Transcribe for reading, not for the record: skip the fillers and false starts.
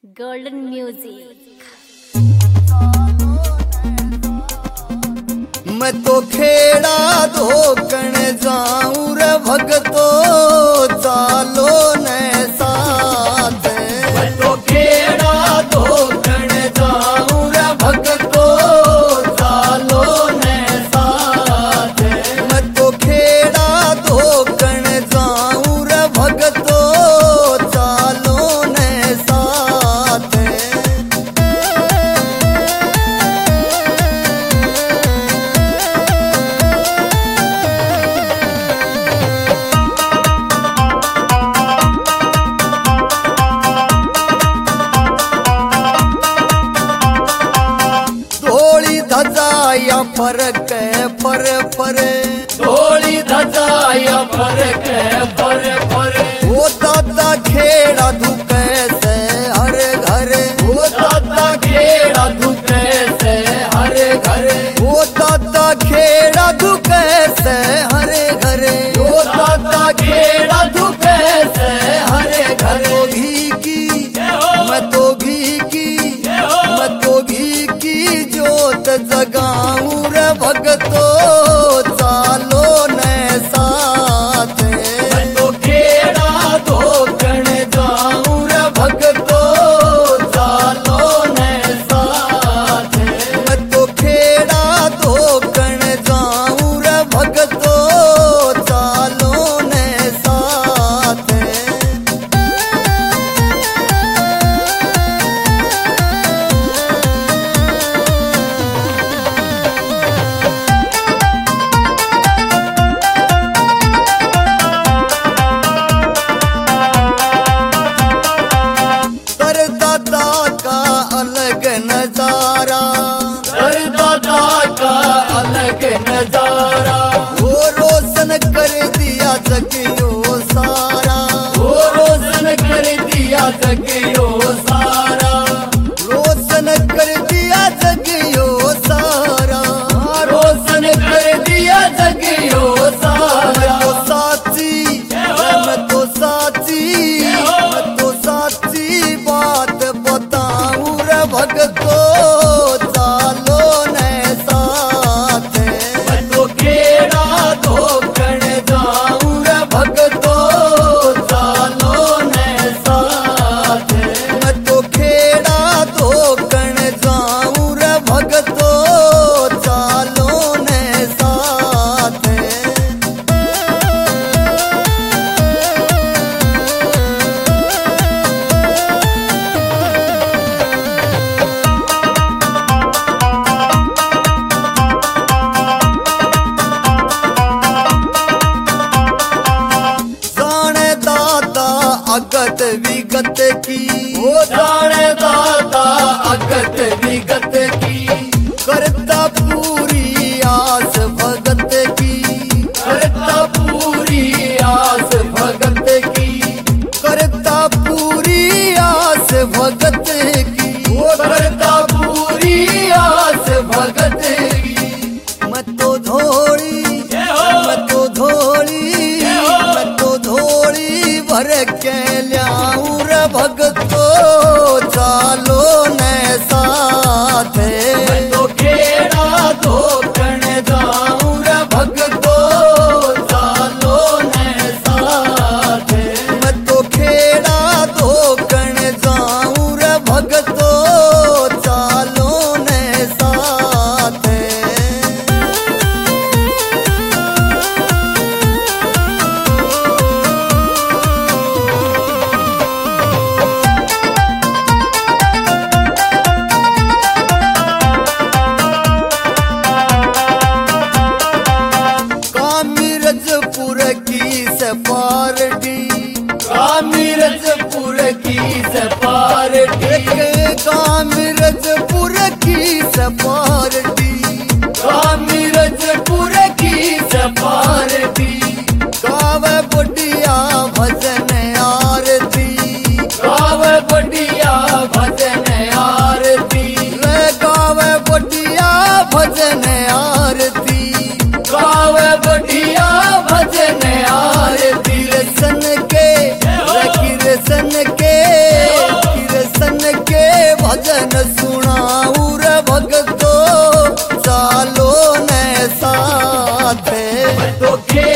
Golden music. मैं तो खेड़ा धोकण जाऊं रे भगतो, चालो ने साथ। मैं तो खेड़ा धोकण जाऊं रे भगतो, चालो ने साथ। मैं तो खेड़ा धोकण जाऊं रे भगतो, चालो ने साथ। या फरक है फर फर, थोड़ी धजा या फरक है फर फर। वो दादा खेड़ा धुके से हर घर, वो दादा खेड़ा धुके से हर घर, वो दादा खेड़ा धुके से हर घर, वो दादा खेड़ा धुके से हर घर। घी की मैं तो घी की, मैं तो घी की जोत जगाऊं रे भगतो, चालो ने साथ। मैं तो खेड़ा धोकण जाऊं रे भगतो, चालो ने साथ। मैं तो खेड़ा धोकण जाऊं रे भगतो, चालो ने साथ। दादा का अलग नजारा, हर दादा का अलग नजारा, वो रोशन कर दिया जग यो सारा। वो रोशन कर दिया जग यो सारा, रोशन कर दिया जग यो सारा। रोशन कर दिया जग यो सारा। तो साची मैं तो साची, मैं तो साची बात बताऊं रे भगतो, चालो ने साथ। मैं तो खेड़ा धोकण जाऊं रे भगतो, चालो ने साथ। मैं तो खेड़ा धोकण जाऊं रे भगतो, चालो ने साथ। जाने दादा अगत विगत की, वो जाने दादा अगत विगत की, करता पूरी आस भगत की। करता पूरी आस भगत की, करता पूरी आस भगत की। वो करता पूरी आस भगत की। मैं तो धोड़ी, मैं तो धोड़ी, मैं तो धोड़ी भर के ल्याऊं रे भगतो, चालो ने साथ। मैं तो खेड़ा धोकण जाऊं रे भगतो, चालो ने साथ। मैं तो खेड़ा धोकण जाऊं रे भगतो, चालो ने साथ। कामिरजपुर की सफारडी, कामिरजपुर की सफारडी, कामिरजपुर की सफारडी। कामिरजपुर की सफारडी, गावे बढ़िया भजन आरती, गावे बढ़िया भजन आरती, रे गावे बढ़िया भजन आरती। गावे बढ़िया भजन आरती। किरसन के, किरसन के, किरसन तो खेल